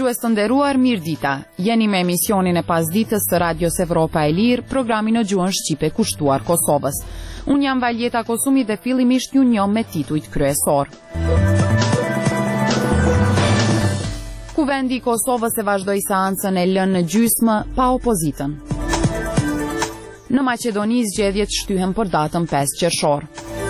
dëgjues të nderuar, mirëdita. Jeni me emisionin e pasditës së Radios Evropa e Lirë, programi në gjuhën shqipe kushtuar Kosovës. Unë jam Valjeta Kosumi dhe fillimisht ju njoh me titujt kryesor. Kuvendi i Kosovës e vazhdoi seancën e lënë në gjysmë pa opozitën. Në Maqedoni zgjedhjet shtyhen për datën 5 qershor.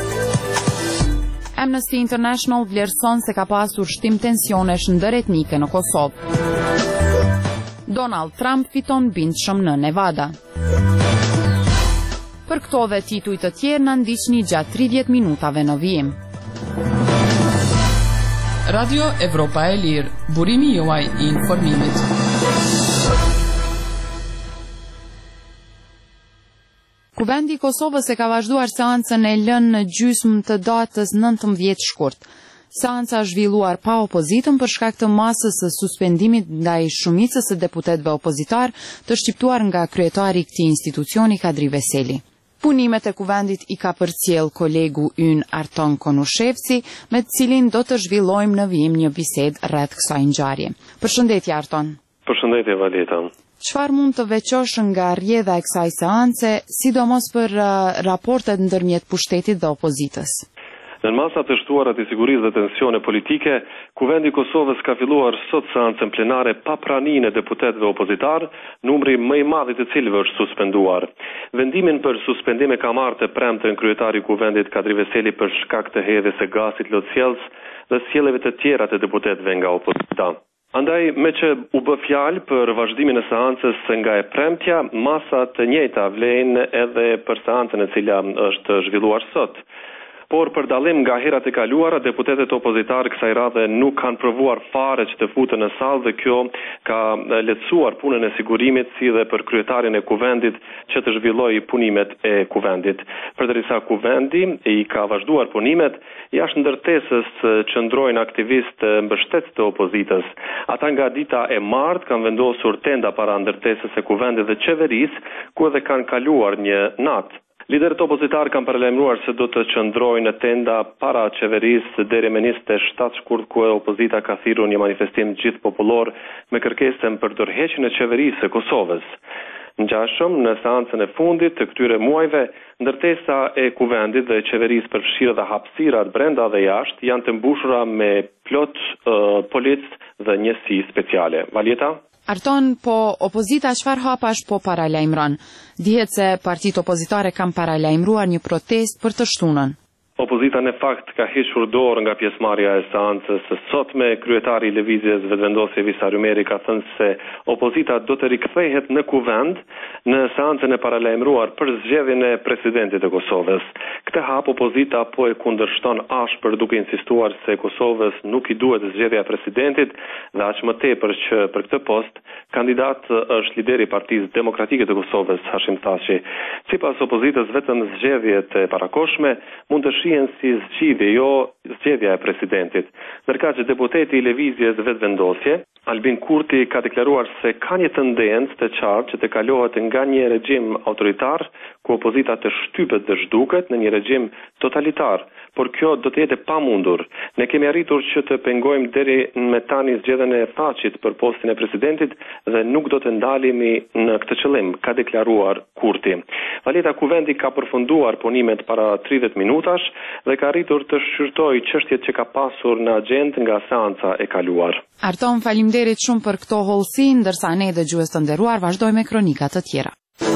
Amnesty International vlerëson se ka pasur shtim tensionesh ndëretnike në Kosovë. Donald Trump fiton bindshëm në Nevada. Për këto dhe tituj të tjerë na ndiqni gjatë 30 minutave në vijim. Radio Evropa e Lirë, burimi juaj i informimit. Kuvendi i Kosovës e ka vazhduar seancën e lënë në gjysmë të datës 19 shkurt. Seanca është zhvilluar pa opozitën për shkak të masës së suspendimit ndaj shumicës së deputetëve opozitar të shqiptuar nga kryetari i këtij institucioni Kadri Veseli. Punimet e kuvendit i ka përcjell kolegu ynë Arton Konushevci, me të cilin do të zhvillojmë në vijim një bisedë rreth kësaj ngjarje. Përshëndetje Arton. Përshëndetje Valjeta. Çfarë mund të veçosh nga rrjedha e kësaj seance, sidomos për raportet ndërmjet pushtetit dhe opozitës? Në masat e shtuara të sigurisë dhe tensione politike, Kuvendi i Kosovës ka filluar sot seancën plenare pa praninë e deputetëve opozitar, numri më i madh i të cilëve është suspenduar. Vendimin për suspendim e ka marrë të premten kryetari i Kuvendit Kadri Veseli për shkak të hedhjes së gazit lotësjellës dhe sjelljeve të tjera të deputetëve nga opozita. Andaj, me që u bë fjalë për vazhdimin e seancës nga e premtja, masa të njëjta vlen edhe për seancën e cila është zhvilluar sot. Por për dallim nga herat e kaluara, deputetët opozitar kësaj radhe nuk kanë provuar fare që të futen në sallë dhe kjo ka lehtësuar punën e sigurimit si dhe për kryetarin e kuvendit që të zhvillojë punimet e kuvendit. Përderisa kuvendi i ka vazhduar punimet, jashtë ndërtesës qëndrojnë aktivistë mbështetës të opozitës. Ata nga dita e martë kanë vendosur tenda para ndërtesës e kuvendit dhe qeverisë, ku edhe kanë kaluar një natë. Liderët opozitar kanë paralajmëruar se do të qëndrojnë në tenda para qeverisë deri me 27 shkurt, ku opozita ka thirrur një manifestim gjithë popullor me kërkesën për dorëheqjen e qeverisë së Kosovës. Ngjashëm, në seancën e fundit të këtyre muajve, ndërtesa e kuvendit dhe qeverisë përfshirë dhe hapësirat brenda dhe jashtë janë të mbushura me plot policë dhe njësi speciale. Valjeta? Arton, po opozita çfarë hapash po paralajmëron? Dihet se partitë opozitare kanë paralajmëruar një protestë për të shtunën. Opozita në fakt ka hequr dorë nga pjesëmarrja e seancës së sotme. Kryetari i lëvizjes Vetëvendosje Visar Ymeri ka thënë se opozita do të rikthehet në kuvend në seancën e paralajmëruar për zgjedhjen e presidentit të Kosovës. Këtë hap opozita po e kundërshton ashpër duke insistuar se Kosovës nuk i duhet zgjedhja e presidentit dhe aq më tepër që për këtë post kandidat është lideri i Partisë Demokratike të Kosovës, Hashim Thaçi. Sipas opozitës, vetëm zgjedhjet e parakohshme mund të shihen si zgjidhje, jo zgjedhja e presidentit. Ndërkaq që deputeti i lëvizjes Vetëvendosje, Albin Kurti, ka deklaruar se ka një tendencë të qartë që të kalohet nga një regjim autoritar, ku opozita të shtypet dhe zhduket, në një regjim totalitar, por kjo do të jetë e pamundur. Ne kemi arritur që të pengojmë deri me tani zgjedhjen e Thaçit për postin e presidentit dhe nuk do të ndalemi në këtë qëllim, ka deklaruar Kurti. Valjeta, kuvendi ka përfunduar punimet para 30 minutash dhe ka arritur të shqyrtojë çështjet që ka pasur në agjendë nga seanca e kaluar. Arton, faleminderit shumë për këto hollësi, ndërsa ne dëgjues të nderuar vazhdojmë me kronikat të tjera.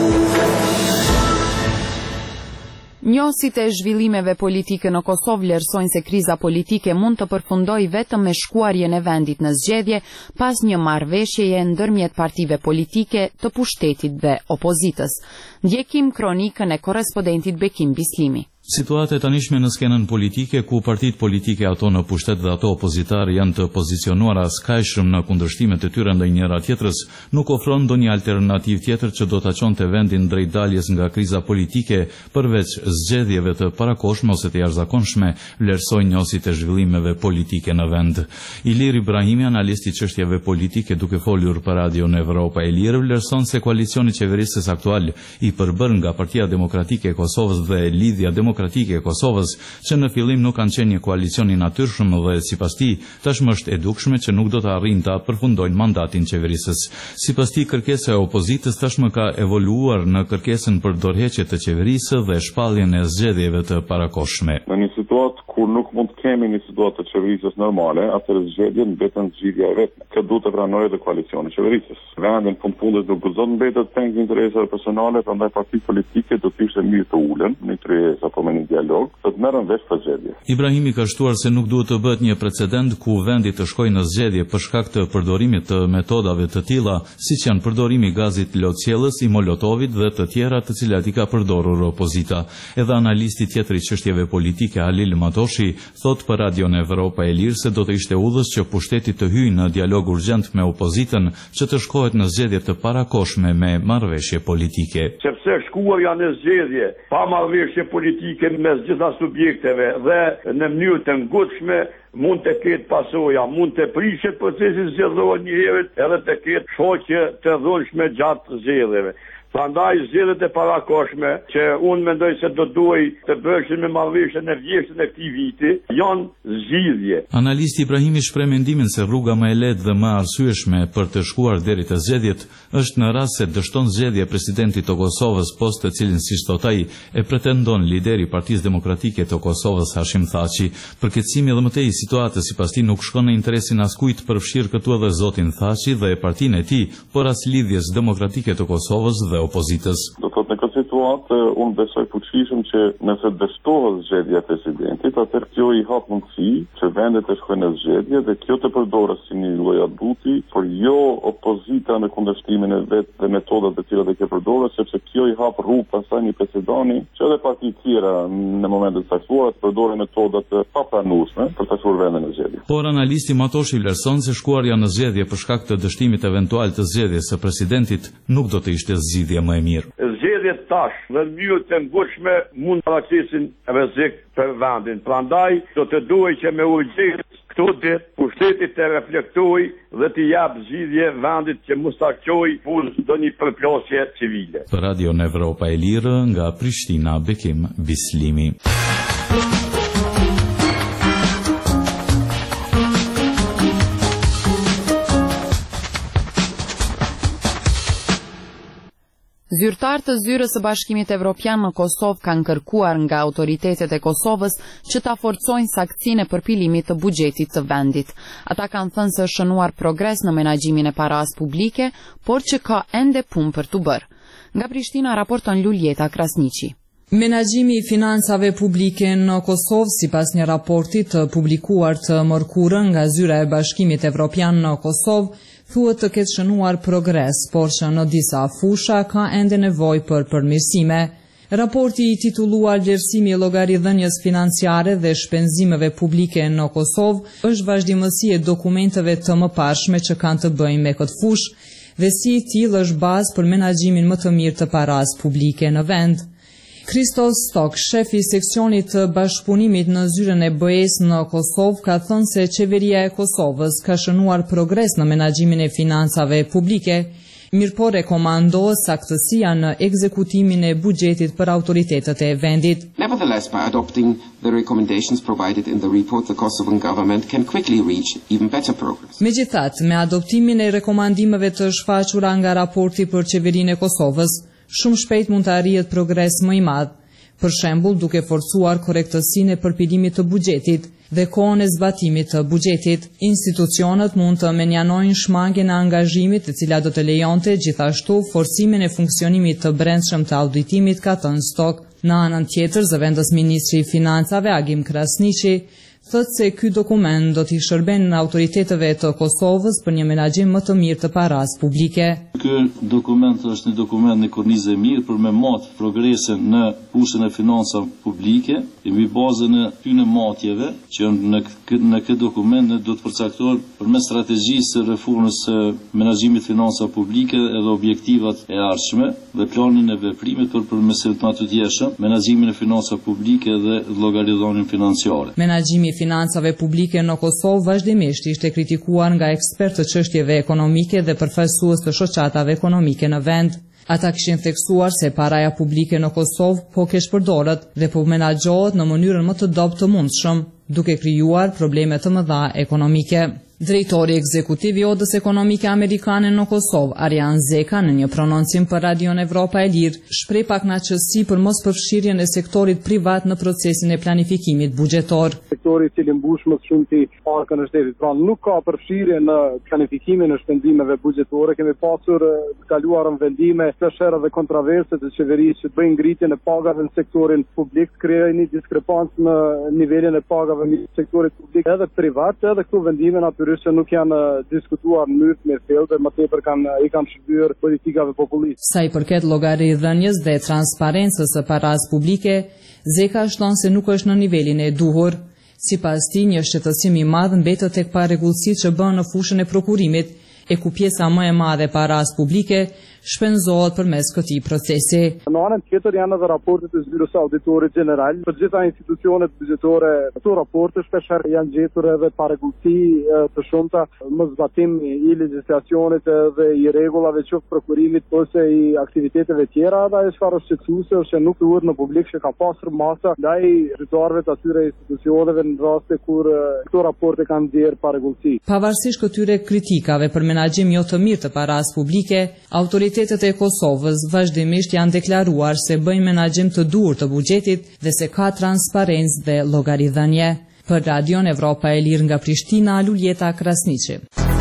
Njohësit e zhvillimeve politike në Kosovë vlerësojnë se kriza politike mund të përfundojë vetëm me shkuarjen e vendit në zgjedhje pas një marrëveshjeje ndërmjet partive politike të pushtetit dhe opozitës. Ndjekim kronikën e korrespondentit Bekim Bislimi. Situata e tanishme në skenën politike, ku partitë politike ato në pushtet dhe ato opozitare janë të pozicionuara skajshëm në kundërshtimet e tyre ndaj njëra tjetrës, nuk ofron ndonjë alternativë tjetër që do ta çonte vendin drejt daljes nga kriza politike, përveç zgjedhjeve të parakohshme ose të jashtëzakonshme, vlerësojnë njohësit e zhvillimeve politike në vend. Ilir Ibrahimi, analisti i çështjeve politike, duke folur për Radio Evropa e Lirë, vlerëson se koalicioni qeverisës aktual i përbër nga Partia Demokratike e Kosovës dhe Lidhja Demokratike Demokratike e Kosovës, që në fillim nuk kanë qenë një koalicion i natyrshëm dhe sipas tij tashmë është e dukshme që nuk do të arrijnë ta përfundojnë mandatin qeverisës. Sipas tij kërkesa e opozitës tashmë ka evoluar në kërkesën për dorëheqje të qeverisë dhe shpalljen e zgjedhjeve të parakohshme. Në një situatë kur nuk mund të kemi një situatë të qeverisës normale, atëherë zgjedhjet mbeten zgjidhja e vetme. Këtë duhet të pranojë edhe koalicioni i qeverisës. Vendi në fundit nuk gëzon mbetet tek interesat personale, prandaj partitë politike do të ishte mirë të ulen në kryes apo me një dialog, të merren vesh për zgjedhje. Ibrahimi ka shtuar se nuk duhet të bëhet një precedent ku vendi të shkojë në zgjedhje për shkak të përdorimit të metodave të tilla, siç janë përdorimi i gazit lotësiellës, i molotovit dhe të tjera të cilat i ka përdorur opozita. Edhe analisti tjetër i çështjeve politike Halil Matoshi thot për Radion Evropa e Lirë se do të ishte udhës që pushteti të hyjë në dialog urgjent me opozitën që të shkohet në zgjedhje të parakohshme me marrëveshje politike. Sepse shkuarja në zgjedhje pa marrëveshje politike mes gjitha subjekteve dhe në mënyrë të ngutshme mund të ketë pasoja, mund të prishet procesi zgjedhor një herë edhe të ketë shoqje të dhunshme gjatë zgjedhjeve. Prandaj zgjedhjet e parakohshme që unë mendoj se do duhej të bëhen me marrëveshjen e vjeshtën e këtij viti, janë zgjidhje. Analisti Ibrahimi shpreh mendimin se rruga më e lehtë dhe më arsyeshme për të shkuar deri te zgjedhjet është në rast se dështon zgjedhje presidentit të Kosovës, post të cilin siç thot ai e pretendon lideri i Partisë Demokratike të Kosovës Hashim Thaçi. Përkeqësimi edhe më tej i situatës sipas tij nuk shkon në interesin askujt, përfshir këtu edhe zotin Thaçi dhe partinë e tij, por as lidhjes demokratike të Kosovës dhe opozitës. Do thotë në këtë situatë unë besoj fuqishëm që nëse dështohet zgjedhja e presidentit, atëherë kjo i hap mundësi që vendet të shkojnë në zgjedhje dhe kjo të përdoret si një lloj abuti, por jo opozita në kundërshtimin e vet dhe metodat të cilat e ke përdorur, sepse kjo i hap rrugë pastaj një precedenti që edhe partitë tjera në momentet e caktuara të përdorin metoda të papranueshme për të shkuar vendin në zgjedhje. Por analisti Matoshi vlerëson se shkuarja në zgjedhje për shkak të dështimit eventual të zgjedhjes së presidentit nuk do të ishte zgjidhje më e mirë. Zgjedhjet tash në mënyrë të ngutshme mund të paraqisin rrezik për vendin. Prandaj do të duhet që me urgjencë këto ditë pushteti të reflektojë dhe të jap zgjidhje vendit që mos ta çojë për ndonjë përplasje civile. Për Radion Evropa e Lirë nga Prishtina, Bekim Bislimi. Zyrtar të Zyrës së Bashkimit Evropian në Kosovë kanë kërkuar nga autoritetet e Kosovës që ta forcojnë saktësinë e përpilimit të buxhetit të vendit. Ata kanë thënë se është shënuar progres në menaxhimin e parasë publike, por që ka ende punë për të bërë. Nga Prishtina raporton Luljeta Krasniqi. Menaxhimi i financave publike në Kosovë, sipas një raporti të publikuar të mërkurën nga Zyra e Bashkimit Evropian në Kosovë, thuhet të ketë shënuar progres, por që në disa fusha ka ende nevojë për përmirësime. Raporti i titulluar Vlerësimi i llogaridhënies financiare dhe shpenzimeve publike në Kosovë është vazhdimësi e dokumenteve të mëparshme që kanë të bëjnë me këtë fushë dhe si i tillë është bazë për menaxhimin më të mirë të parasë publike në vend. Kristos Stok, shefi i seksionit të bashkëpunimit në Zyrën e BE-s në Kosovë, ka thënë se qeveria e Kosovës ka shënuar progres në menaxhimin e financave publike, mirëpo rekomandohet saktësia në ekzekutimin e buxhetit për autoritetet e vendit. Nevertheless, by adopting the recommendations provided in the report, the Kosovan government can quickly reach even better progress. Megjithatë, me adoptimin e rekomandimeve të shfaqura nga raporti për qeverinë e Kosovës, shumë shpejt mund të arrihet progres më i madh, për shembull duke forcuar korrektësinë e përpilimit të buxhetit dhe kohën e zbatimit të buxhetit. Institucionet mund të menjanojnë shmangjen e angazhimit, e cila do të lejonte gjithashtu forcimin e funksionimit të brendshëm të auditimit, ka thënë Stok. Në anën tjetër, zëvendës ministri i financave Agim Krasniqi thotë se ky dokument do t'i shërben autoriteteve të Kosovës për një menaxhim më të mirë të parasë publike. Ky dokument është një dokument në kornizë e mirë për me matë progrese në fushën e financave publike, e mbi bazën e këtyre matjeve që në këtë dokument ne do të përcaktojmë përmes strategjisë së reformës së menaxhimit financave publike edhe objektivat e ardhshme dhe planin e veprimit për përmirësimin e natyrshëm, menaxhimin e financave publike dhe llogaridhënien financiare. Menaxhimi i financave publike në Kosovë vazhdimisht ishte kritikuar nga ekspertë të çështjeve ekonomike dhe përfaqësues të shoqatave ekonomike në vend. Ata kishin theksuar se paraja publike në Kosovë po kesh përdoret dhe po menaxhohet në mënyrën më të dobët të mundshëm, duke krijuar probleme të mëdha ekonomike. Drejtori ekzekutiv i Odës Ekonomike Amerikane në Kosovë, Arjan Zeka, në një prononcim për Radion Evropa e Lirë, shpreh pakënaqësi për mos përfshirjen e sektorit privat në procesin e planifikimit buxhetor. Sektori i cili mbush më shumë ti parkën e shtetit, pra nuk ka përfshirje në planifikimin e shpendimeve buxhetore. Kemi pasur kaluar në vendime shpesh edhe kontroverse të qeverisë që bëjnë ngritjen e pagave në sektorin publik, krijojnë një diskrepancë në nivelin e pagave në sektorit publik edhe privat, edhe këto vendime që nuk janë diskutuar në mënyrë të mirëfillt dhe më tepër i kanë shërbyer politikave populiste. Sa i përket llogaridhënies dhe transparencës së parasë publike, Zeka shton se nuk është në nivelin e duhur. Sipas tij, një shqetësim i madh mbetet tek parregullësitë që bën në fushën e prokurimit, e ku pjesa më e madhe e parasë publike shpenzohet përmes këtij procesi. Në anën tjetër janë edhe raportet e Zyrës së Auditorit Gjeneral. Për gjitha institucionet buxhetore, këto raporte shpesh janë gjetur edhe parregullsi të shumta, moszbatim i legjislacionit dhe i rregullave qoftë prokurimit ose i aktiviteteve tjera, dhe ajo çfarë është shqetësuese është që nuk thuhet në publik që ka pasur masa ndaj drejtorëve të atyre institucioneve në raste kur këto raporte kanë nxjerr parregullsi. Pavarësisht këtyre kritikave për menaxhim jo të mirë të parasë publike, autoritetet e Kosovës vazhdimisht janë deklaruar se bëjnë menaxhim të duhur të buxhetit dhe se ka transparencë dhe llogaridhënie. Për Radion Evropa e Lirë nga Prishtina, Luljeta Krasniqi.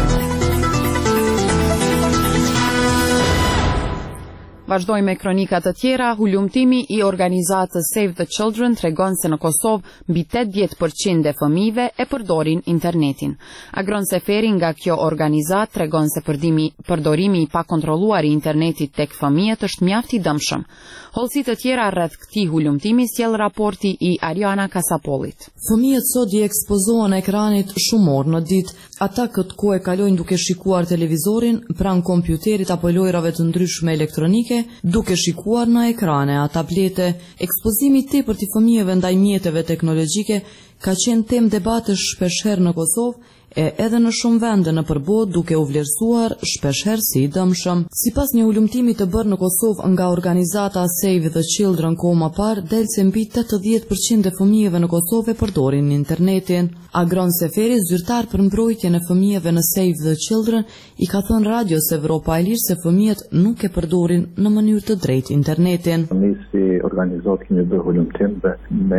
Vazhdojmë me kronikat të tjera. Hulumtimi i organizatës Save the Children tregon se në Kosovë mbi 80% e fëmijëve e përdorin internetin. Agron Seferi nga kjo organizatë tregon se përdorimi i pakontrolluar i internetit tek fëmijët është mjaft i dëmshëm. Hollësi të tjera rreth këtij hulumtimi sjell raporti i Ariana Kasapollit. Fëmijët sot i ekspozohen ekranit shumë orë në ditë. Ata këtë kohë e kalojnë duke shikuar televizorin, pranë kompjuterit apo lojrave të ndryshme elektronike, duke shikuar në ekrane a tablete. Ekspozimi i tepërt i fëmijëve ndaj mjeteve teknologjike ka qenë temë debatesh shpeshherë në Kosovë e edhe në shumë vende në përbotë, duke u vlerësuar shpeshherë si i dëmshëm. Sipas një hulumtimi të bërë në Kosovë nga organizata Save the Children kohë më parë, del se mbi 80% e fëmijëve në Kosovë përdorin internetin. Agron Seferi, zyrtar për mbrojtjen e fëmijëve në Save the Children, i ka thënë Radios Evropa e Lirë se fëmijët nuk e përdorin në mënyrë të drejtë internetin. Ne si organizatë kemi bërë hulumtim me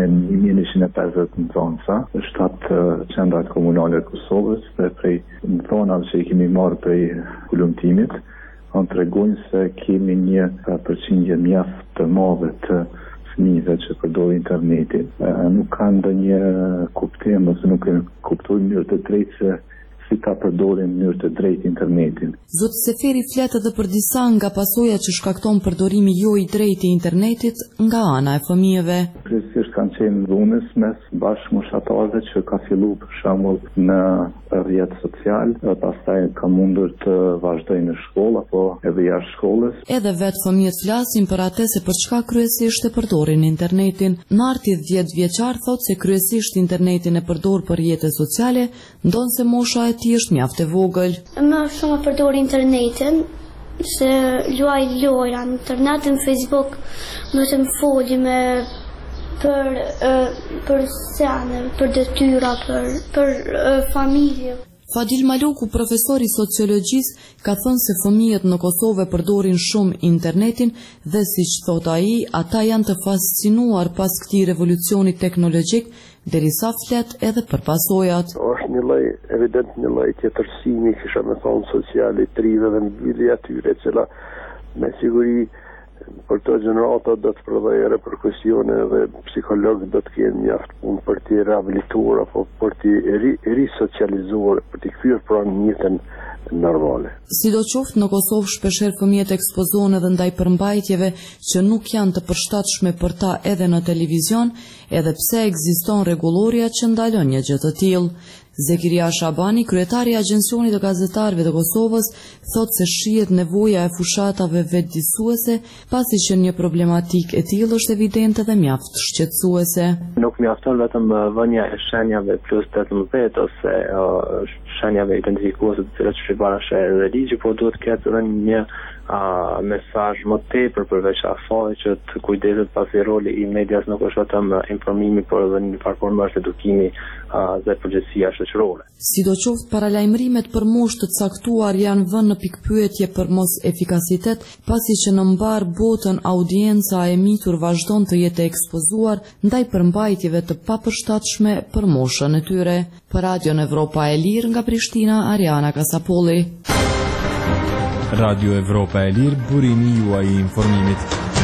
1150 nxënësa, 7 qendrat komunale të Kosovës, dhe prej nxënave që i kemi marrë prej hulumtimit, kanë tregojnë se kemi një përqindje mjaft të madhe të fëmijëve që përdorin internetin. Nuk kanë ndonjë kuptim ose nuk e kuptojnë mirë të drejtë se si ta përdorin në mënyrë të drejtë internetin. Zoti Seferi flet edhe për disa nga pasojat që shkakton përdorimi jo i drejtë i internetit nga ana e fëmijëve. Kryesisht kanë qenë dhunës mes bashkëmoshatarëve që ka filluar për shembull në rrjetë social, pastaj ka mundur të vazhdojnë në shkollë apo edhe jashtë shkollës. Edhe vetë fëmijët flasin për atë se për çka kryesisht e përdorin internetin. Narti 10 vjeçar thotë se kryesisht internetin e përdor për rrjete sociale, ndonse mosha e tij është mjaft e vogël. Më shumë përdor internetin se luaj lojra në internet, në Facebook, më të më foli me për sene, për detyra, për familje. Fadil Maloku, profesor i sociologjisë, ka thënë se fëmijët në Kosovë përdorin shumë internetin dhe siç thot ai, ata janë të fascinuar pas këtij revolucioni teknologjik, derisa flet edhe për pasojat. Është një lloj, evident një lloj tjetërsimi, kisha me thonë, social i trive dhe mbyllje atyre, cila me siguri për të gjenerata do të prodhojë reperkusione dhe psikologët do të kenë mjaft punë për t'i rehabilituar apo për t'i risocializuar, për t'i kthyer pranë jetën normale. Sidoqoftë në Kosovë shpeshherë fëmijët ekspozohen edhe ndaj përmbajtjeve që nuk janë të përshtatshme për ta edhe në televizion, edhe pse ekziston rregulloria që ndalon një gjë të tillë. Zekiria Shabani, kryetari i Agjencionit të Gazetarëve të Kosovës, thotë se shihet nevoja e fushatave vetëdijsuese, pasi që një problematikë e tillë është evidente dhe mjaft shqetësuese. Nuk mjafton vetëm vënia e shenjave plus 18 ose shenjave identifikuese të cilat shqiptarësh e ligji, por duhet të ketë edhe një mesazh më tepër përveç afallit që të kujdeset pasi roli i medias nuk është vetëm informimi, por edhe në një formë është edukimi dhe përgjegjësia shoqërore. Sidoqoftë paralajmërimet për moshë të caktuar janë vënë në pikpyetje për mos efikasitet, pasi që në mbar botën audienca e mitur vazhdon të jetë ekspozuar ndaj përmbajtjeve të papërshtatshme për moshën e tyre. Për Radion Evropa e Lirë nga Prishtina, Ariana Kasapolli. Radio Evropa e Lirë, burimi juaj i informimit.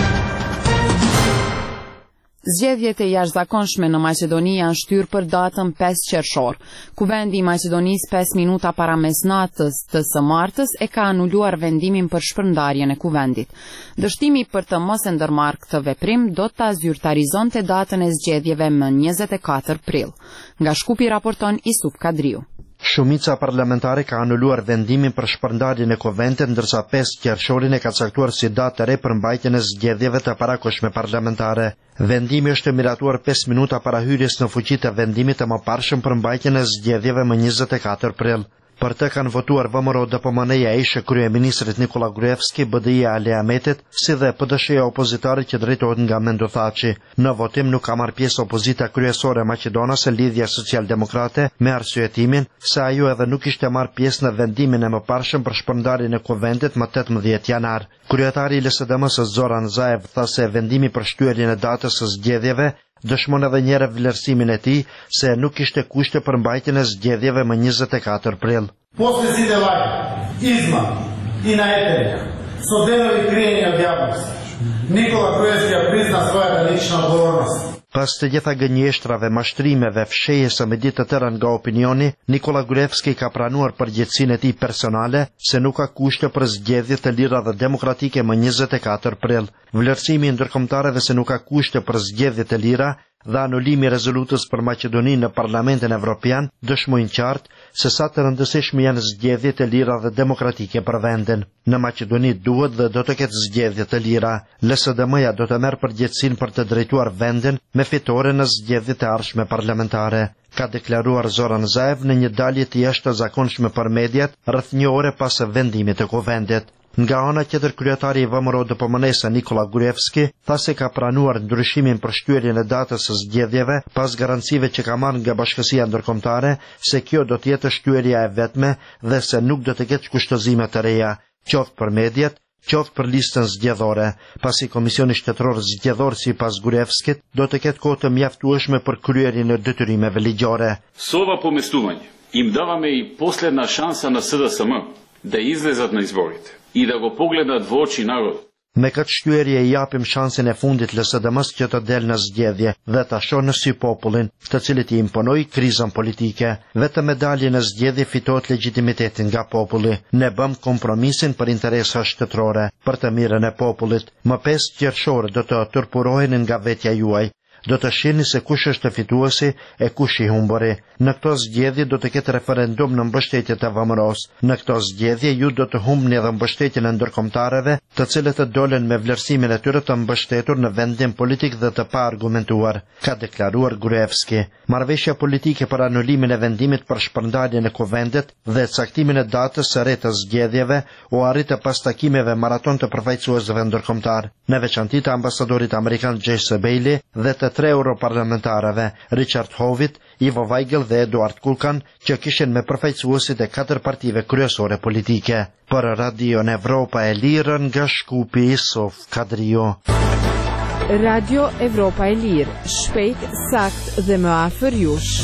Zgjedhjet e jashtëzakonshme në Maqedoni janë shtyrë për datën 5 qershor. Kuvendi i Maqedonisë 5 minuta para mesnatës të së martës e ka anuluar vendimin për shpërndarjen e kuvendit. Dështimi për të mos e ndërmarrë këtë veprim do ta zyrtarizonte datën e zgjedhjeve më 24 prill. Nga Shkupi raporton Isuf Kadriu. Shumica parlamentare ka anuluar vendimin për shpërndarjen e kuvendit, ndërsa 5 qershorin e ka caktuar si datë të re për mbajtjen e zgjedhjeve të parakohshme parlamentare. Vendimi është miratuar 5 minuta para hyrjes në fuqi të vendimit të mëparshëm për mbajtjen e zgjedhjeve më 24 prill. Për të kanë votuar VMRO DPMN-ja ishte kryeministrit Nikola Gruevski, BDI-ja Ali Ahmetit, si dhe PDSH-ja opozitare që drejtohet nga Mendo Thaçi. Në votim nuk ka marrë pjesë opozita kryesore maqedonase Lidhja Social-Demokrate me arsyetimin se ajo edhe nuk ishte marrë pjesë në vendimin e mëparshëm për shpërndarjen e kuvendit më 18 janar. Kryetari i LSDM-s Zoran Zaev tha se vendimi për shtyerjen e datës së zgjedhjeve dëshmon edhe njëherë vlerësimin e tij se nuk kishte kushte për mbajtjen e zgjedhjeve më 24 prill. После сите лаги, изма и наетенja, со денови криења од јавноста, Nikola Gruevski prizna својата лична одговорност. Pas të gjitha gënjeshtrave, mashtrimeve, fshehjes së midit të tëra nga opinioni, Nikola Gruevski ka pranuar përgjegjësinë e tij personale se nuk ka kushte për zgjedhje të lira dhe demokratike më 24 prill. Vlerësimi i ndërkombëtarëve se nuk ka kushte për zgjedhje të lira dhe anulimi i rezolutës për Maqedoninë në Parlamentin Evropian dëshmojnë qartë se sa të rëndësishme janë zgjedhjet e lira dhe demokratike për vendin. Në Maqedoni duhet dhe do të ketë zgjedhje të lira. LSDM-ja do të merr përgjegjësinë për të drejtuar vendin me fitore në zgjedhjet e ardhshme parlamentare, ka deklaruar Zoran Zaev në një dalje të jashtëzakonshme për mediat rreth një ore pas vendimit të kuvendit. Nga ana tjetër, kryetari i VMRO DPMN-s Nikola Gruevski tha se ka pranuar ndryshimin për shtyerjen e datës së zgjedhjeve pas garancive që ka marrë nga Bashkësia Ndërkombëtare se kjo do të jetë shtyrja e vetme dhe se nuk do të ketë kushtozime të reja, qoftë për mediat, qoftë për listën zgjedhore, pasi Komisioni Shtetëror Zgjedhor sipas Gruevskit do të ketë kohë të mjaftueshme për kryerjen e detyrimeve ligjore. Со ова поместување им даваме и последна шанса на СДСМ да излезат на изборите и да го погледнат во очи народот. Me këtë shtyerje i japim shansin e fundit LSDM-s që të del në zgjedhje dhe ta shohë në sy popullin, të cilit i imponoi krizën politike. Vetëm me dalje në zgjedhje fitohet legitimitetin nga populli. Ne bëm kompromisin për interesa shtetërore, për të mirën e popullit. Më 5 qershor do të turpurohen nga vetja juaj. Do të shihni se kush është fituesi e kush i humburi. Në këto zgjedhje do të ketë referendum në mbështetje të VMRO-s. Në këto zgjedhje ju do të humbni edhe mbështetjen e ndërkombëtarëve, të cilët të dolen me vlerësimin e tyre të mbështetur në vendim politik dhe të paargumentuar, ka deklaruar Gruevski. Marrëveshja politike për anulimin e vendimit për shpërndarjen e kuvendit dhe caktimin e datës së re të zgjedhjeve u arritë pas takimeve maraton të përfaqësuesve ndërkombëtar, në veçanti të ambasadorit amerikan Jesse Bailey dhe të 3 europarlamentarëve, Richard Howitt, Ivo Weigel dhe Eduard Kukan, që kishin me përfaqësuesit e 4 partive kryesore politike. Për Radion Evropa e Lirë nga Shkupi, Isuf Kadriu. Radio Evropa e Lirë, shpejt, sakt dhe më afër jush.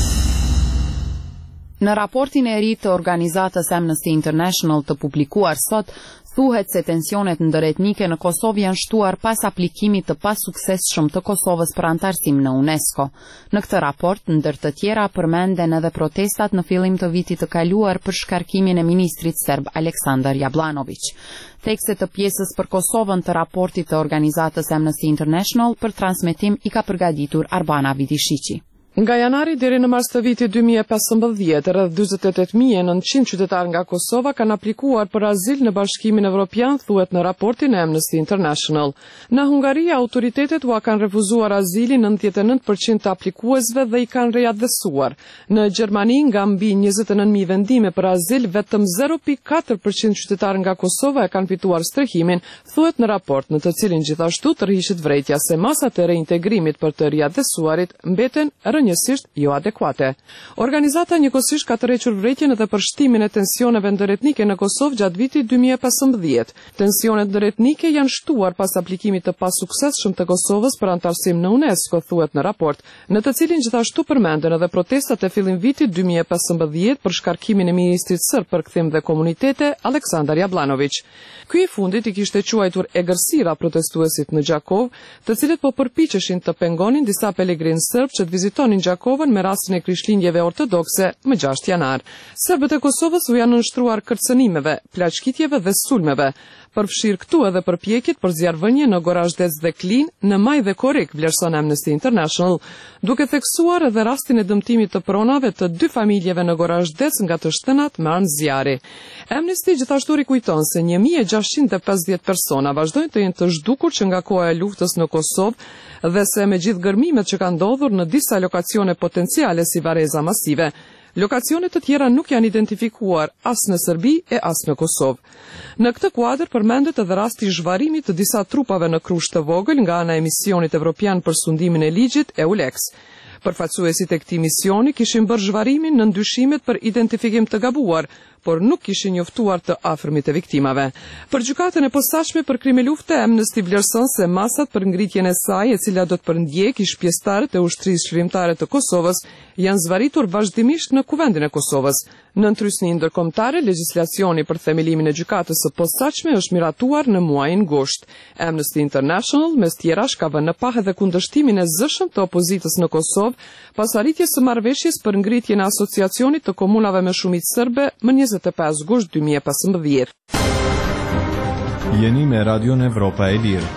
Në raportin e ri të organizatës Amnesty International të publikuar sot, thuhet se tensionet ndëretnike në Kosovë janë shtuar pas aplikimit të pasuksesshëm të Kosovës për antarësim në UNESCO. Në këtë raport, ndër të tjera përmenden edhe protestat në fillim të vitit të kaluar për shkarkimin e ministrit serb Aleksandar Jablanović. Tekstet të pjesës për Kosovën të raportit të organizatës Amnesty International për transmetim i ka përgatitur Arbana Vidishiqi. Nga janari deri në mars të vitit 2015, rreth 48.900 qytetarë nga Kosova kanë aplikuar për azil në Bashkimin Evropian, thuhet në raportin e Amnesty International. Në Hungari, autoritetet u kanë refuzuar azilin 99% të aplikuesve dhe i kanë readhesuar. Në Gjermani, nga mbi 29.000 vendime për azil, vetëm 0.4% qytetarë nga Kosova e kanë fituar strehimin, thuhet në raport, në të cilin gjithashtu tërhiqet vërejtja se masat e reintegrimit për të riadhesuarit mbeten njësisht jo adekuate. Organizata njëkohësisht ka tërhequr vërejtjen edhe për shtimin e tensioneve ndërretnike në Kosovë gjatë vitit 2015. Tensionet ndërretnike janë shtuar pas aplikimit të pasuksesshëm të Kosovës për antarësim në UNESCO, thuhet në raport, në të cilin gjithashtu përmenden edhe protestat e fillim vitit 2015 për shkarkimin e ministrit serb për kthim dhe komunitete Aleksandar Jablanović. Ky i fundit i kishte quajtur egërsira protestuesit në Gjakov, të cilët po përpiqeshin të pengonin disa pelegrinë serb që të vizitonin Gjakovën me rastin e krishtlindjeve ortodokse më 6 janar. Serbët e Kosovës u janë nënshtruar kërcënimeve, plaçkitjeve dhe sulmeve. Përfshir këtu edhe përpjekjet për zjarrvënie në Gorazhdec dhe Klin, në Maj dhe Korrik, vlerëson Amnesty International, duke theksuar edhe rastin e dëmtimit të pronave të 2 familjeve në Gorazhdec nga të shtënat me anë zjarri. Amnesty gjithashtu rikujton se 1650 persona vazhdojnë të jenë të zhdukur që nga koha e luftës në Kosovë dhe se me gjithë gërmimet që kanë ndodhur në disa lokacione potenciale si vareza masive, lokacione të tjera nuk janë identifikuar as në Serbi e as në Kosovë. Në këtë kuadër përmendet edhe rasti i zhvarimit të disa trupave në Krusht të vogël nga ana e misionit evropian për sundimin e ligjit EULEX. Përfaqësuesit e këtij misioni kishin bërë zhvarimin në ndyshimet për identifikim të gabuar, por nuk kishin njoftuar të afërmit e viktimave. Për gjykatën e posaçme për krime lufte, Amnesty vlerëson se masat për ngritjen e saj, e cila do të përndjek ish pjesëtarët e ushtrisë shërimtare të Kosovës, janë zvarritur vazhdimisht në Kuvendin e Kosovës. Në ndrysni ndërkombëtare, legjislacioni për themelimin e gjykatës së posaçme është miratuar në muajin gusht. Amnesty International, mes tjerash, ka vënë në pah edhe kundërshtimin e zëshëm të opozitës në Kosovë, pas arritjes së marrëveshjes për ngritjen e asociacionit të komunave me shumicë serbe më 25 gusht 2015. Jeni me Radion Evropa e Lirë.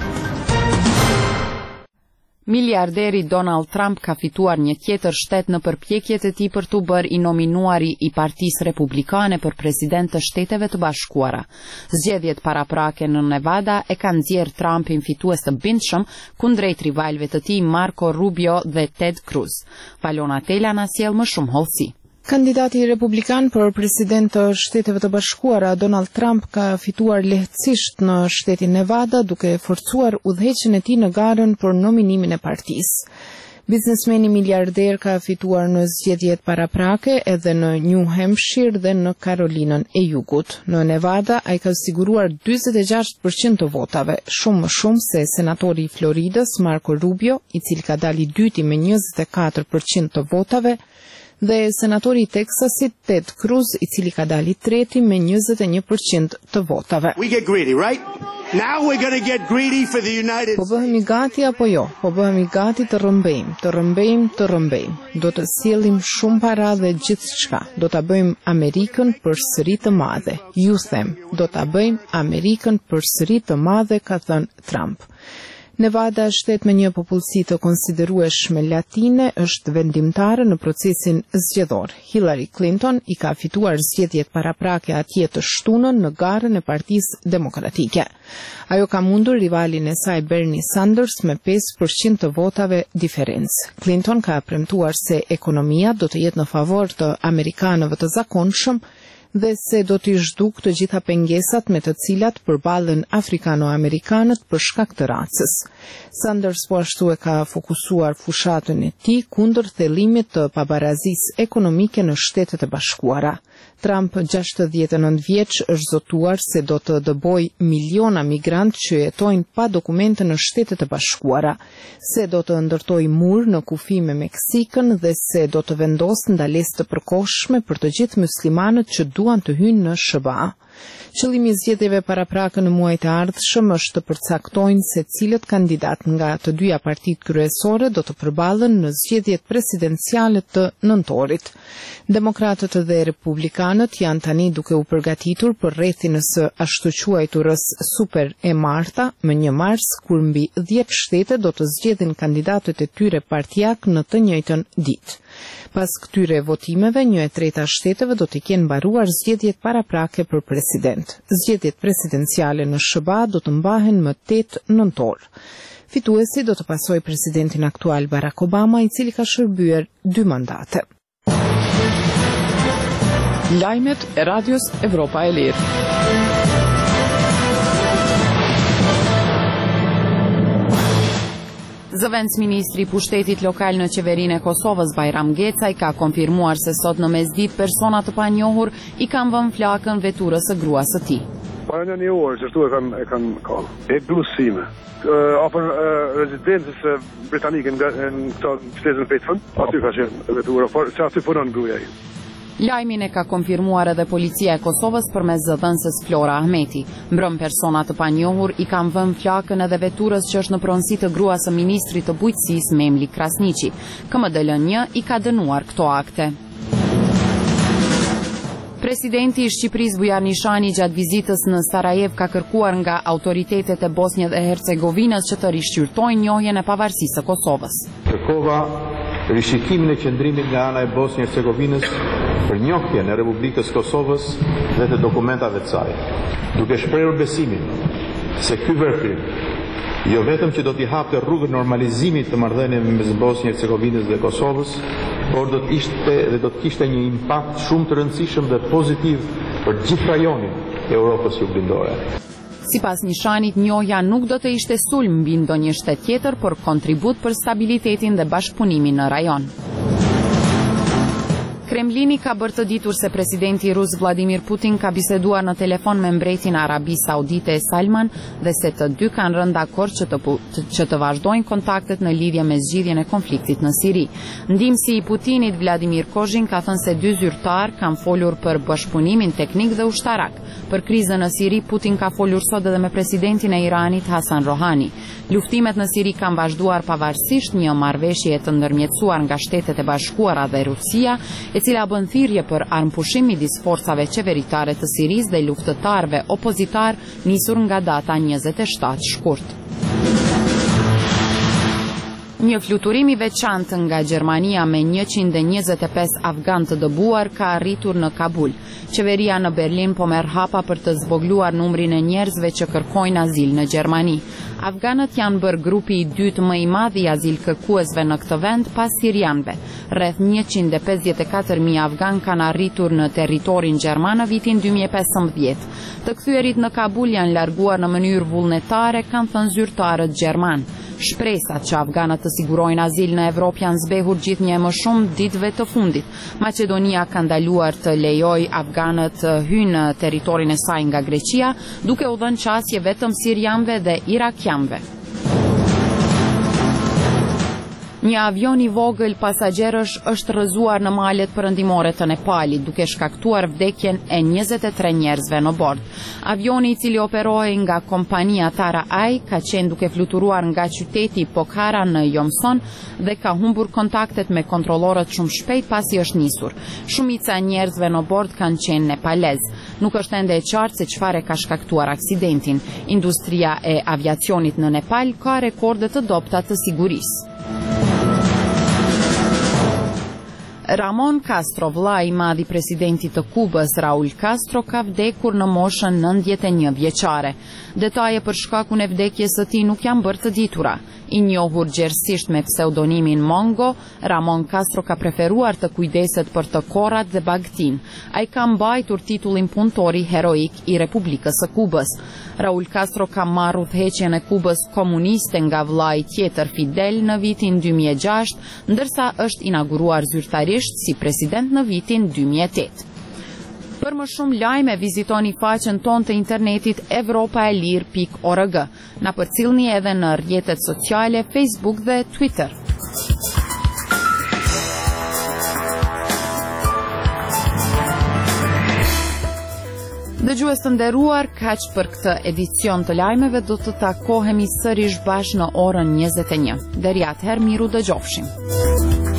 Miliarderi Donald Trump ka fituar një tjetër shtet në përpjekjet e tij për të bërë i nominuari i Partisë Republikane për president të Shteteve të Bashkuara. Zgjedhjet paraprake në Nevada e kanë nxjerrë Trumpin fitues të bindshëm kundrejt rivalëve të tij Marco Rubio dhe Ted Cruz. Valona Tela na sjell më shumë hollësi. Kandidati republikan për president të Shteteve të Bashkuara, Donald Trump, ka fituar lehtësisht në shtetin Nevada, duke forcuar udhëheqjen e tij në garën për nominimin e partisë. Biznesmeni miliarder ka fituar në zgjedhjet paraprake edhe në New Hampshire dhe në Karolinën e Jugut. Në Nevada, ai ka siguruar 46% të votave, shumë më shumë se senatori i Floridës, Marco Rubio, i cili ka dalë i dyti me 24% të votave, dhe senatori i Teksasit Ted Cruz, i cili ka dalë i treti me 21% të votave. Po bëhemi gati apo jo? Po bëhemi gati të rrëmbejmë. Do të sjellim shumë para dhe gjithçka. Do ta bëjmë Amerikën përsëri të madhe. Ju them, do ta bëjmë Amerikën përsëri të madhe, ka thënë Trump. Nevada, shtet me një popullsi të konsiderueshme latine, është vendimtare në procesin zgjedhor. Hillary Clinton i ka fituar zgjedhjet paraprake atje të shtunën në garën e Partisë Demokratike. Ajo ka mundur rivalin e saj Bernie Sanders me 5% të votave diferencë. Clinton ka premtuar se ekonomia do të jetë në favor të amerikanëve të zakonshëm dhe se do t'i zhduk të gjitha pengesat me të cilat përballen afrikano-amerikanët për shkak të racës. Sanders po ashtu e ka fokusuar fushatën e tij kundër thellimit të pabarazisë ekonomike në Shtetet e Bashkuara. Trump, 69 vjeç, është zotuar se do të dëboj miliona migrantë që jetojnë pa dokumente në Shtetet e Bashkuara, se do të ndërtoj mur në kufi me Meksikën dhe se do të vendosë ndalesë të përkohshme për të gjithë muslimanët që duan të hyjnë në SBA. Qëllimi i zgjedhjeve paraprakë në muajt e ardhshëm është të përcaktojnë se cilët kandidat nga të dyja partitë kryesore do të përballen në zgjedhjet presidenciale të nëntorit. Demokratët dhe republikanët janë tani duke u përgatitur për rrethin së ashtu quajturës Super e Marta më 1 mars, kur mbi 10 shtete do të zgjedhin kandidatët e tyre partijak në të njëjtën ditë. Pas këtyre votimeve, 1/3 shteteve do të kenë mbaruar zgjedhjet paraprake për president. Zgjedhjet presidenciale në SBA do të mbahen më 8 nëntor. Fituesi do të pasojë presidentin aktual Barack Obama, i cili ka shërbyer 2 mandate. Lajmet e Radios Evropa e Lirë. Zëvendës ministri i pushtetit lokal në qeverinë e Kosovës, Bajram Gecaj, ka konfirmuar se sot në mesditë persona të panjohur i kanë vënë flakën veturës së gruas së tij. Para një orë që ashtu e kanë kallë. E blusime. Afër rezidencës britanike në këto shtesën Petfën, aty ka qenë vetura, por që aty punon gruaja im. Lajmin e ka konfirmuar edhe policia e Kosovës përmes zëdhënëses Flora Ahmeti. Mbrëm persona të panjohur i kanë vënë flakën edhe veturës që është në pronësi të gruas së ministrit të bujqësisë Memli Krasniqi. KMDL-1 i ka dënuar këto akte. Presidenti i Shqipërisë Bujar Nishani gjatë vizitës në Sarajev ka kërkuar nga autoritetet e Bosnjës dhe Hercegovinës që të rishqyrtojnë njohjen e pavarësisë së Kosovës. Kërkova rishikimin e qëndrimit nga ana e Bosnjës dhe Hercegovinës për njohjen e Republikës Kosovës dhe të dokumentave të saj, duke shprehur besimin se ky veprim jo vetëm që do t'i hapte rrugën normalizimit të marrëdhënieve mes Bosnjës, Hercegovinës dhe Kosovës, por do të kishte një impakt shumë të rëndësishëm dhe pozitiv për gjithë rajonin e Europës juglindore. Sipas Nishanit, njohja nuk do të ishte sulm mbi ndonjë shtet tjetër, por kontribut për stabilitetin dhe bashkëpunimin në rajon. Kremlini ka bërë të ditur se presidenti rus Vladimir Putin ka biseduar në telefon me mbretin Arabi Saudite Salman dhe se të dy kanë rënë dakord që të vazhdojnë kontaktet në lidhje me zgjidhjen e konfliktit në Siri. Ndihmësi i Putinit Vladimir Kozhin ka thënë se dy zyrtar kanë folur për bashkëpunimin teknik dhe ushtarak. Për krizën në Siri, Putin ka folur sot edhe me presidentin e Iranit Hasan Rohani. Luftimet në Siri kanë vazhduar pavarësisht një marrëveshje të ndërmjetësuar nga Shtetet e Bashkuara dhe Rusia, e cila bën thirrje për armpushim midis forcave qeveritare të Sirisë dhe luftëtarëve opozitar nisur nga data 27 shkurt. Një fluturim i veçantë nga Gjermania me 125 afgan të dëbuar ka arritur në Kabul. Qeveria në Berlin po merr hapa për të zvogluar numrin e njerëzve që kërkojnë azil në Gjermani. Afganët janë bërë grupi i dytë më i madh i azil kërkuesve në këtë vend pas sirianëve. Rreth 154.000 afgan kanë arritur në territorin gjerman në vitin 2015. Të kthyerit në Kabul janë larguar në mënyrë vullnetare, kanë thënë zyrtarët gjerman. Shpresat që afganët të sigurojnë azil në Evropë janë zbehur gjithnjë më shumë ditëve të fundit. Maqedonia ka ndaluar të lejojë afganët hyjnë në territorin e saj nga Greqia, duke u dhënë qasje vetëm sirianëve dhe irakianëve. Një avion i vogël pasagerësh është rrëzuar në malet perëndimore të Nepalit, duke shkaktuar vdekjen e 23 njerëzve në bord. Avioni, i cili operohej nga kompania Tara Ai, ka qenë duke fluturuar nga qyteti Pokhara në Jomson dhe ka humbur kontaktet me kontrollorët shumë shpejt pasi është nisur. Shumica e njerëzve në bord kanë qenë nepalez. Nuk është ende e qartë se çfarë ka shkaktuar aksidentin. Industria e aviacionit në Nepal ka rekorde të dobta të sigurisë. Ramon Castro, vllai i madh i presidentit të Kubës, Raul Castro, ka vdekur në moshën 91 vjeçare. Detaje për shkakun e vdekjes së tij nuk janë bërë të ditura. I njohur gjerësisht me pseudonimin Mongo, Ramon Castro ka preferuar të kujdeset për të korrat dhe bagtin. Ai ka mbajtur titullin punëtori heroik i Republikës së Kubës. Raul Castro ka marrë udhëheqjen e Kubës komuniste nga vllai tjetër Fidel në vitin 2006, ndërsa është inauguruar zyrtarisht si president në vitin 2008. Për më shumë lajme, vizitoni faqen tonë të internetit evropaelir.org. Na përcillni edhe në rrjetet sociale Facebook dhe Twitter. Dëgjues të nderuar, kaq për këtë edicion të lajmeve, do të takohemi sërish bashkë në orën 21. Deri atëherë, miru dëgjofshim.